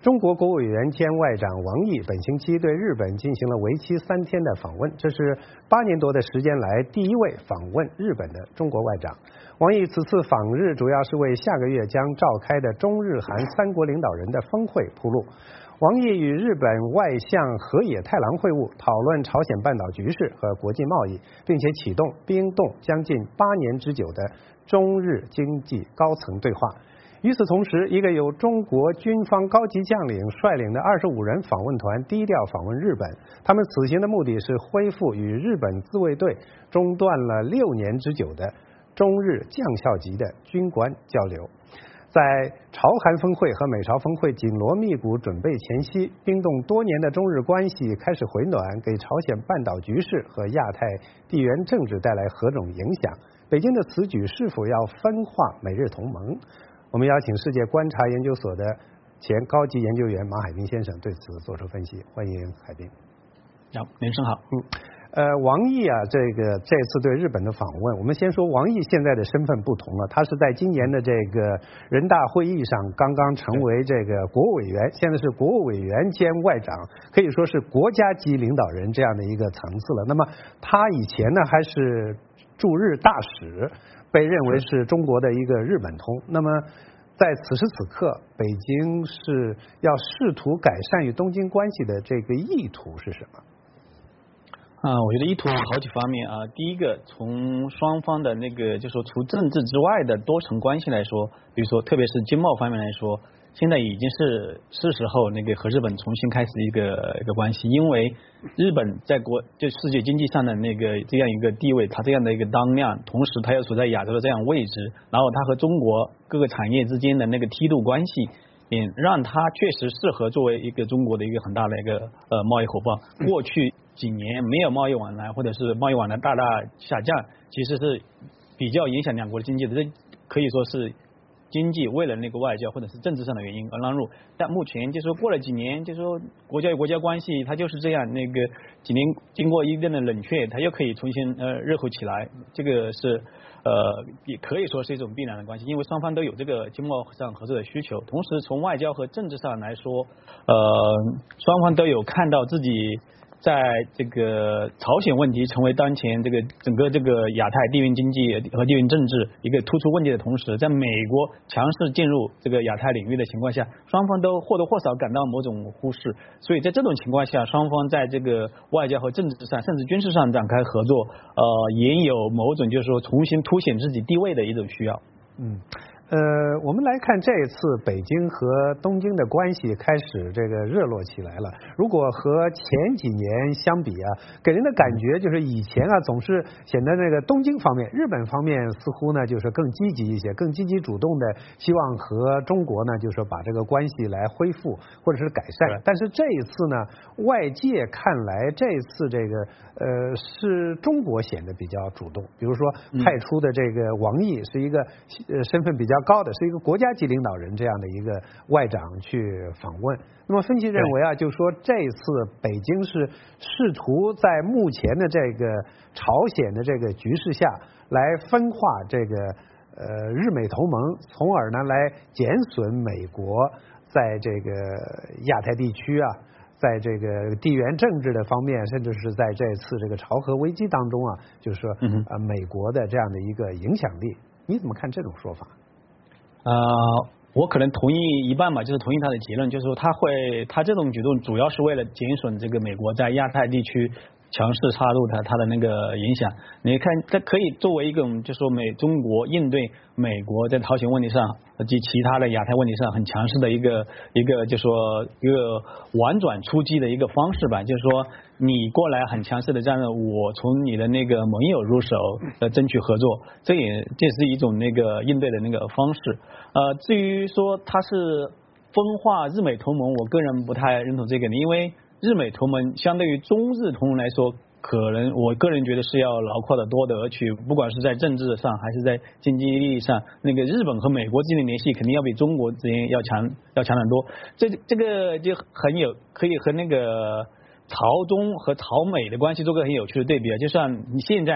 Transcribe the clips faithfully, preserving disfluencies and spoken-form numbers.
中国国务委员兼外长王毅本星期对日本进行了为期三天的访问，这是八年多的时间来第一位访问日本的中国外长。王毅此次访日主要是为下个月将召开的中日韩三国领导人的峰会铺路。王毅与日本外相河野太郎会晤，讨论朝鲜半岛局势和国际贸易，并且启动冰冻将近八年之久的中日经济高层对话。与此同时，一个由中国军方高级将领率领的二十五人访问团低调访问日本，他们此行的目的是恢复与日本自卫队中断了六年之久的中日将校级的军官交流。在朝韩峰会和美朝峰会紧锣密鼓准备前夕，冰冻多年的中日关系开始回暖，给朝鲜半岛局势和亚太地缘政治带来何种影响？北京的此举是否要分化美日同盟？我们邀请世界观察研究所的前高级研究员马海滨先生对此做出分析。欢迎海滨。 好，连生好。 嗯。呃，王毅啊，这个这次对日本的访问，我们先说王毅现在的身份不同了，他是在今年的这个人大会议上刚刚成为这个国务委员，现在是国务委员兼外长，可以说是国家级领导人这样的一个层次了。那么他以前呢还是驻日大使，被认为是中国的一个日本通。那么在此时此刻，北京是要试图改善与东京关系的这个意图是什么？ 啊，我觉得意图好几方面啊。第一个，从双方的那个，就说除政治之外的多层关系来说，比如说，特别是经贸方面来说，现在已经是是时候那个和日本重新开始一个一个关系，因为日本在国就世界经济上的那个这样一个地位，它这样的一个当量，同时它又处在亚洲的这样位置，然后它和中国各个产业之间的那个梯度关系，也让它确实适合作为一个中国的一个很大的一个呃贸易伙伴。过去几年没有贸易往来，或者是贸易往来大大下降，其实是比较影响两国的经济的，这可以说是经济为了那个外交或者是政治上的原因而让入。但目前就说过了几年，就说国家与国家关系它就是这样，那个几年经过一定的冷却，它又可以重新呃热乎起来，这个是呃也可以说是一种必然的关系，因为双方都有这个经贸上合作的需求。同时从外交和政治上来说，呃双方都有看到自己在这个朝鲜问题成为当前这个整个这个亚太地缘经济和地缘政治一个突出问题的同时，在美国强势进入这个亚太领域的情况下，双方都或多或少感到某种忽视。所以在这种情况下，双方在这个外交和政治上，甚至军事上展开合作，呃，也有某种就是说重新凸显自己地位的一种需要。 嗯。呃，我们来看这次北京和东京的关系开始这个热络起来了。如果和前几年相比啊，给人的感觉就是以前啊总是显得那个东京方面、日本方面似乎呢就是更积极一些，更积极主动的希望和中国呢就是把这个关系来恢复或者是改善。但是这一次呢，外界看来这次这个呃是中国显得比较主动，比如说派出的这个王毅是一个呃身份比较高的，是一个国家级领导人这样的一个外长去访问。那么分析认为啊，就说这次北京是试图在目前的这个朝鲜的这个局势下来分化这个呃日美同盟，从而呢来减损美国在这个亚太地区啊，在这个地缘政治的方面，甚至是在这次这个朝核危机当中啊，就是说呃美国的这样的一个影响力，你怎么看这种说法？ 呃，我可能同意一半吧，就是同意他的结论，就是说他会，他这种举动主要是为了减损这个美国在亚太地区强势插入它它的那个影响。你看，它可以作为一种，就是说美中国应对美国在朝鲜问题上及其他的亚太问题上很强势的一个一个，就是说一个婉转出击的一个方式吧，就是说你过来很强势的站着，我从你的那个盟友入手，呃，争取合作，这也这是一种那个应对的那个方式。呃，至于说它是分化日美同盟，我个人不太认同这个的，因为日美同盟相对于中日同盟来说，可能我个人觉得是要牢靠的多的，而且不管是在政治上还是在经济利益上，那个日本和美国之间的联系肯定要比中国之间要强要强很多。这这个就很有可以和那个朝中和朝美的关系做个很有趣的对比啊，就像你现在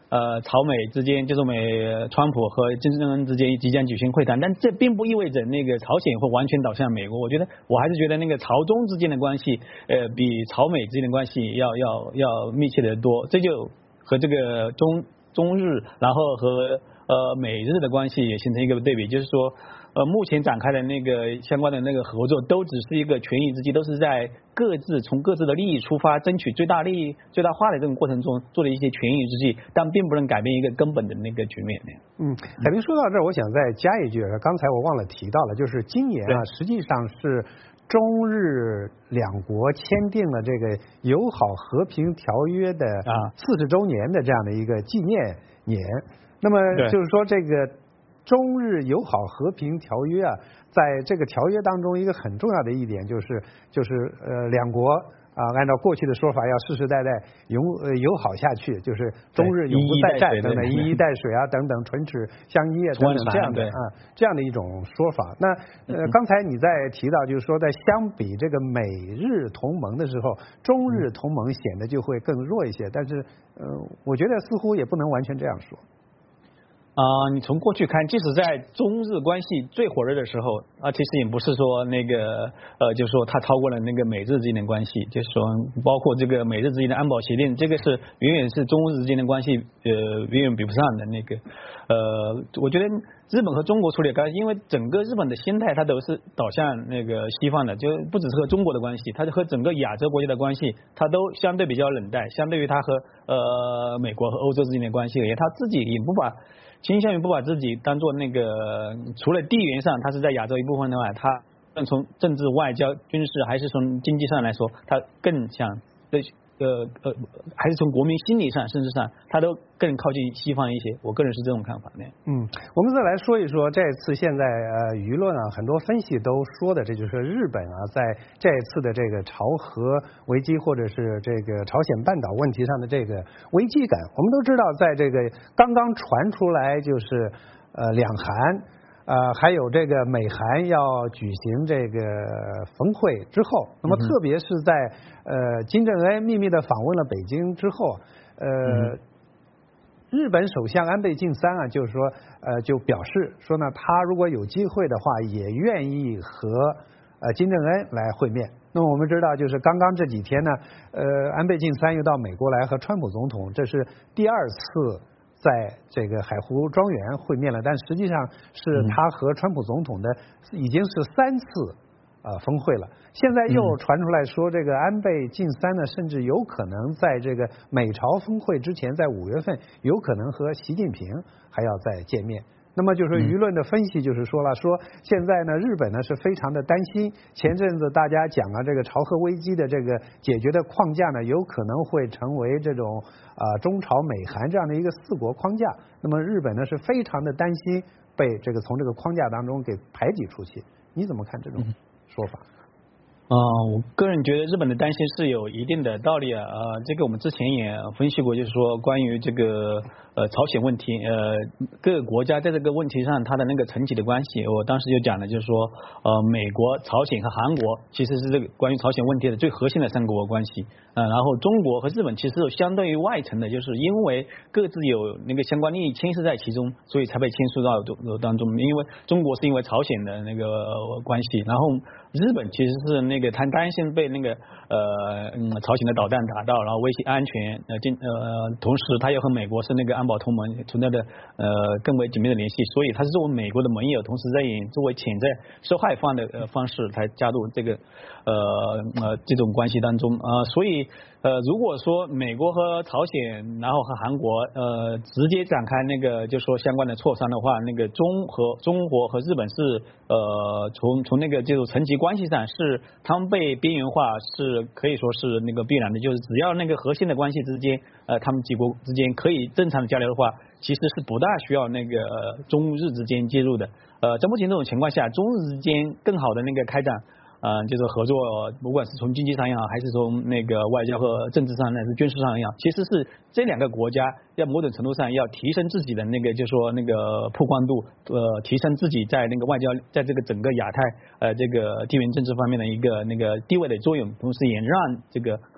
呃，朝美之间就是美川普和金正恩之间即将举行会谈，但这并不意味着那个朝鲜会完全倒向美国。我觉得我还是觉得那个朝中之间的关系，呃，比朝美之间的关系要要要密切得多。这就和这个中中日，然后和呃美日的关系也形成一个对比，就是说。呃，目前展开的那个相关的那个合作，都只是一个权宜之计，都是在各自从各自的利益出发，争取最大利益最大化的这种过程中做了一些权宜之计，但并不能改变一个根本的那个局面。 嗯，海平说到这儿，我想再加一句，刚才我忘了提到了，就是今年啊，实际上是中日两国签订了这个友好和平条约的四十周年的这样的一个纪念年。那么就是说这个。中日友好和平条约啊，在这个条约当中，一个很重要的一点就是，就是呃两国啊，按照过去的说法，要世世代代永呃友好下去，就是中日永不再战等等，一衣带水啊等等，唇齿相依啊等等这样的啊这样的一种说法。那呃刚才你在提到，就是说在相比这个美日同盟的时候，中日同盟显得就会更弱一些，但是呃我觉得似乎也不能完全这样说。 啊、呃，你从过去看，即使在中日关系最火热的时候啊，其实也不是说那个呃，就是说它超过了那个美日之间的关系，就是说包括这个美日之间的安保协定，这个是远远是中日之间的关系呃远远比不上的那个呃，我觉得日本和中国处理关系，因为整个日本的心态它都是导向那个西方的，就不只是和中国的关系，它和整个亚洲国家的关系，它都相对比较冷淡，相对于它和呃美国和欧洲之间的关系而言，它自己也不把。倾向于不把自己当做那个，除了地缘上它是在亚洲一部分的话，它从政治、外交、军事还是从经济上来说，它更想对呃呃，还是从国民心理上、甚至上，它都更靠近西方一些。我个人是这种看法的。 嗯，我们再来说一说这次现在呃舆论啊，很多分析都说的，这就是日本啊，在这一次的这个朝核危机或者是这个朝鲜半岛问题上的这个危机感。我们都知道，在这个刚刚传出来就是呃两韩。呃，还有这个美韩要举行这个峰会之后，那么特别是在呃金正恩秘密的访问了北京之后，呃，嗯、日本首相安倍晋三啊，就是说呃就表示说呢，他如果有机会的话，也愿意和呃金正恩来会面。那么我们知道，就是刚刚这几天呢，呃，安倍晋三又到美国来和川普总统，这是第二次。在这个海湖庄园会面了，但实际上是他和川普总统的已经是三次呃峰会了。现在又传出来说，这个安倍晋三呢，甚至有可能在这个美朝峰会之前，在五月份有可能和习近平还要再见面。那么就是舆论的分析就是说了，说现在呢，日本呢是非常的担心，前阵子大家讲了这个朝核危机的这个解决的框架呢，有可能会成为这种啊、呃、中朝美韩这样的一个四国框架。那么日本呢是非常的担心被这个从这个框架当中给排挤出去。你怎么看这种说法？ 啊、呃，我个人觉得日本的担心是有一定的道理啊。呃，这个我们之前也分析过，就是说关于这个呃朝鲜问题，呃，各个国家在这个问题上它的那个层级的关系，我当时就讲了，就是说呃，美国、朝鲜和韩国其实是这个关于朝鲜问题的最核心的三国关系。呃，然后中国和日本其实有相对于外层的，就是因为各自有那个相关利益牵涉在其中，所以才被牵涉到当中。因为中国是因为朝鲜的那个关系，然后日本其实是那个他担心被那个呃嗯朝鲜的导弹打到，然后威胁安全，呃进呃同时他又和美国是那个安保同盟存在的呃更为紧密的联系，所以他是作为美国的盟友，同时在以作为潜在受害方的呃方式来加入这个呃呃这种关系当中啊、呃，所以。呃，如果说美国和朝鲜，然后和韩国，呃，直接展开那个就说相关的磋商的话，那个中和中国和日本是呃从从那个这种层级关系上是他们被边缘化是可以说是那个必然的，就是只要那个核心的关系之间，呃，他们几国之间可以正常的交流的话，其实是不大需要那个、呃、中日之间介入的。呃，在目前这种情况下，中日之间更好的那个开展。呃，就是合作，不管是从经济上也好，还是从那个外交和政治上，还是军事上也好，其实是这两个国家要某种程度上要提升自己的那个，就是说那个曝光度，呃，提升自己在那个外交，在这个整个亚太呃这个地缘政治方面的一个那个地位的作用，同时也让这个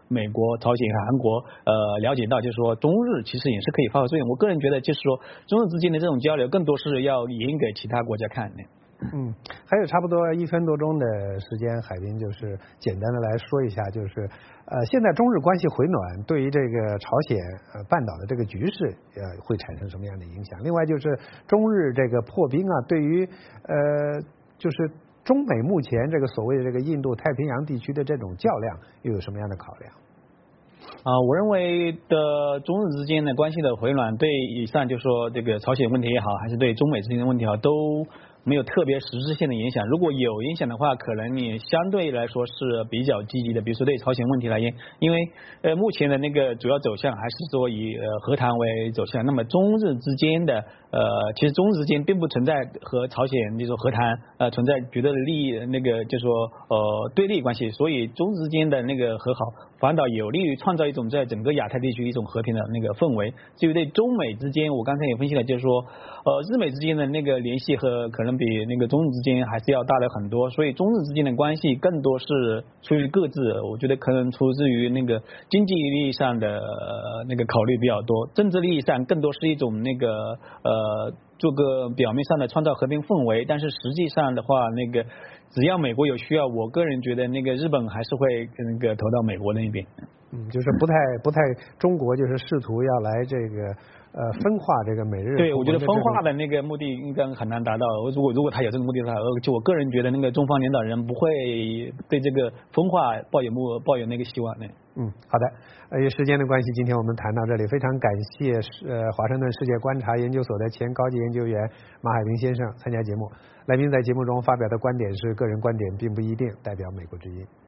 美国、朝鲜和韩国呃了解到，就是说中日其实也是可以发挥作用。我个人觉得，就是说中日之间的这种交流，更多是要演给其他国家看的。 嗯，还有差不多一分多钟的时间，海滨就是简单的来说一下，就是呃，现在中日关系回暖对于这个朝鲜呃半岛的这个局势呃会产生什么样的影响？另外就是中日这个破冰啊，对于呃就是中美目前这个所谓的这个印度太平洋地区的这种较量又有什么样的考量？ 啊，我认为的中日之间的关系的回暖，对以上就说这个朝鲜问题也好，还是对中美之间的问题也好，都没有特别实质性的影响。如果有影响的话，可能你相对来说是比较积极的。比如说对朝鲜问题来言，因为呃目前的那个主要走向还是说以呃和谈为走向。那么中日之间的呃，其实中日之间并不存在和朝鲜就说和谈呃存在绝对的利益那个就说呃对立关系，所以中日之间的那个和好反倒有利于创造一种在整个亚太地区一种和平的那个氛围。至于对中美之间，我刚才也分析了，就是说呃日美之间的那个联系和可能比那个中日之间还是要大了很多，所以中日之间的关系更多是出于各自，我觉得可能出自于那个经济利益上的、呃、那个考虑比较多，政治利益上更多是一种那个呃做个表面上的创造和平氛围，但是实际上的话，那个只要美国有需要，我个人觉得那个日本还是会那个投到美国那边。 嗯，就是不太不太中国就是试图要来这个呃分化这个美日。 对，我觉得分化的那个目的应该很难达到。如果如果他有这个目的的话，就我个人觉得那个中方领导人不会对这个分化抱有目抱有那个希望的。 嗯，好的。呃，由于时间的关系，今天我们谈到这里，非常感谢呃华盛顿世界观察研究所的前高级研究员马海平先生参加节目。来宾在节目中发表的观点是个人观点，并不一定代表美国之音。